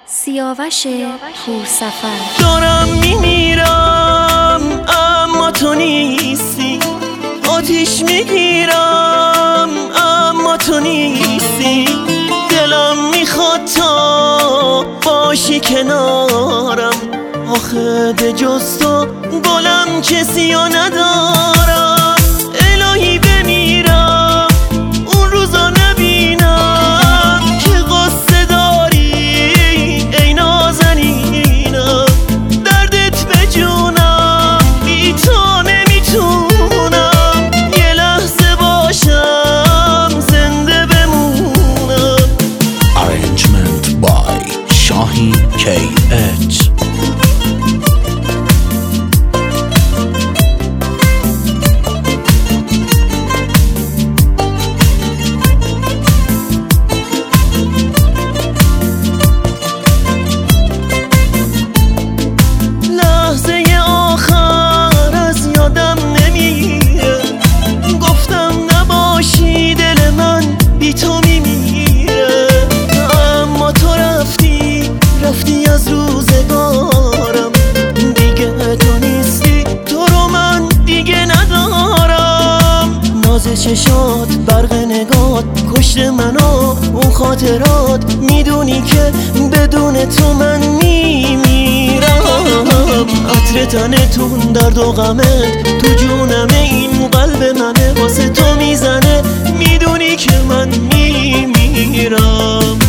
سیاوش پورسفر. دارم میمیرم اما تو نیستی، آتیش میگیرم اما تو نیستی، دلم میخواد تا باشی کنارم، آخه به جز تو گلم کسی ها ندارم. الهی بمیرم اون روزا نبینم که قصه داری ای نازنینم، دردت به جونم بی تو نمیتونم، یه لحظه باشم زنده بمونم. Arrangement by شاهین KH. رفتی از روزگارم، دیگه تو نیستی، تو رو من دیگه ندارم. ناز چشات، برق نگات، کشت منو اون خاطرات، میدونی که بدون تو من میمیرم. عطر تنتون، درد و غمت تو جونمه، این قلب منه واسه تو میزنه، میدونی که من میمیرم.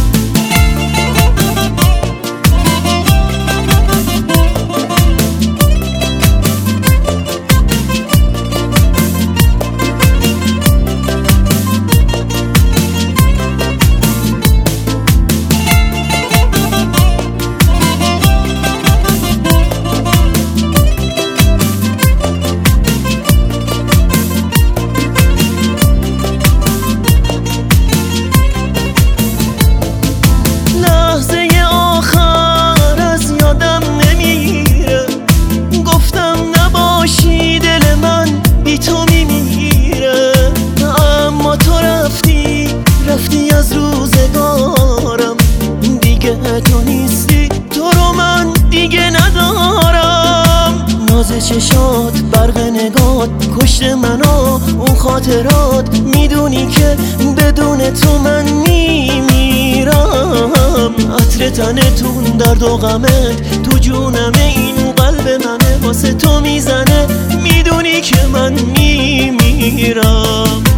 رفتی از روزگارم، دیگه تو نیستی، تو رو من دیگه ندارم. ناز چشات، برق نگات، کشت منو اون خاطرات، میدونی که بدون تو من میمیرم. عطر تنتون، درد و غمت تو جونمه، این قلب منه واسه تو میزنه، میدونی که من میمیرم.